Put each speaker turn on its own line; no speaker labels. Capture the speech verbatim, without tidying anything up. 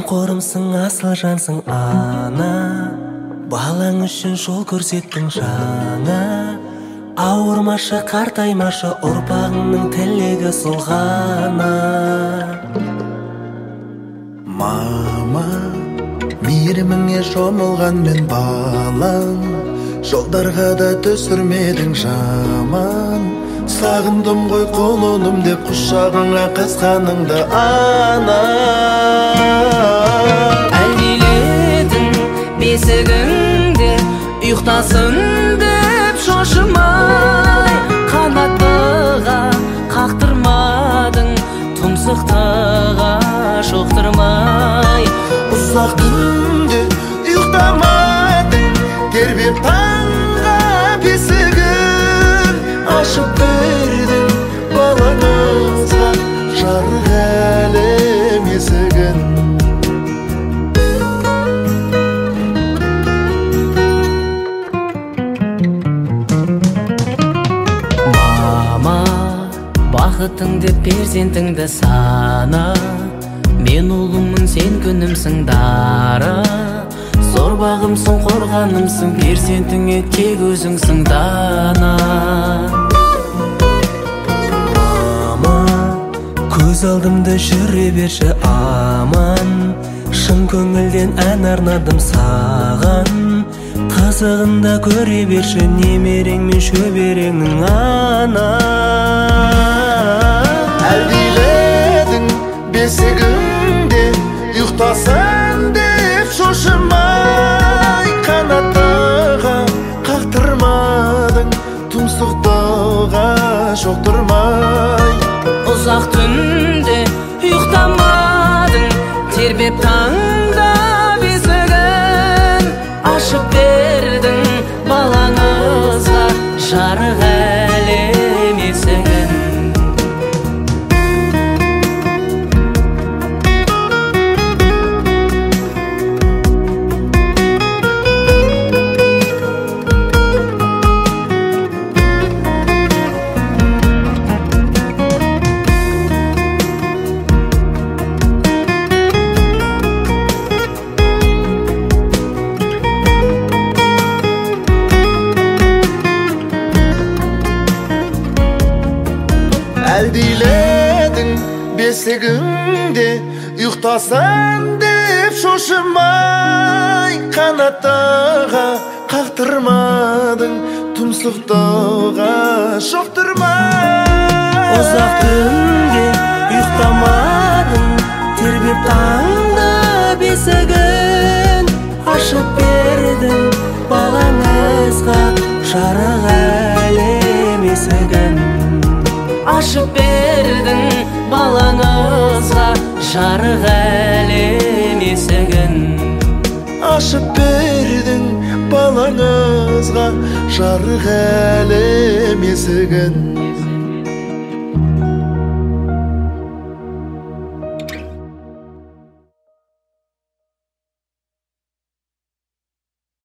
қамқорымсың, асыл жансың ана. Балаң үшін жол көрсеттің жаңа. Ауырмашы, қартаймашы, ұрпағыңның тілегі сол ғана. Мама, мейіріміңе шомылған мен балам, жолдарға да түсірмедің жаман. Сағындым ғой құлыным деп құшағыңа қысқаныңды ана.
Әлдиледің бесігіңде ұйықтасын деп шошымай, қанаттыға қақтырмадың, тұмсықтыға шоқтырмай.
Ұзақ түнде ұйықтамадың, тербеп таңға бесігін ашып бердің балаңызға, жарық әлем есігін.
Мама, бақытыңды перзентіңді сана, мен ұлымын, сен күнімсің дара. Зор бағымсың, қорғанымсың, перзентіңе тек өзіңсің дана.
Мама, көз алдымда жүре берші аман. Шын көңілден ән арнадым саған. Қызығында көре берші немерең мен шөбереңнің ана. Әлдиледің бесігіңде ұйықтасын деп шошымай, қанаттыға қақтырмадың, тұмсықтыға шоқтырмай.
Ұзақ түнде ұйықтамадың, тербеп таңда бесігін ашып бердің балаңызға, жарық әлем есігін.
Әлдиледің бесігіңде ұйықтасын деп шошымай, қанаттыға қақтырмадың, тұмсықтыға шоқтырмай. Ұзақ түнде ұйықтамадың, тербеп таңда бесігін ашып бердің балаңызға, жарық әлем есігін.
Ашып бердің балаңызға, жарық әлем есігін.
Ашып бердің балаңызға, жарық әлем есігін.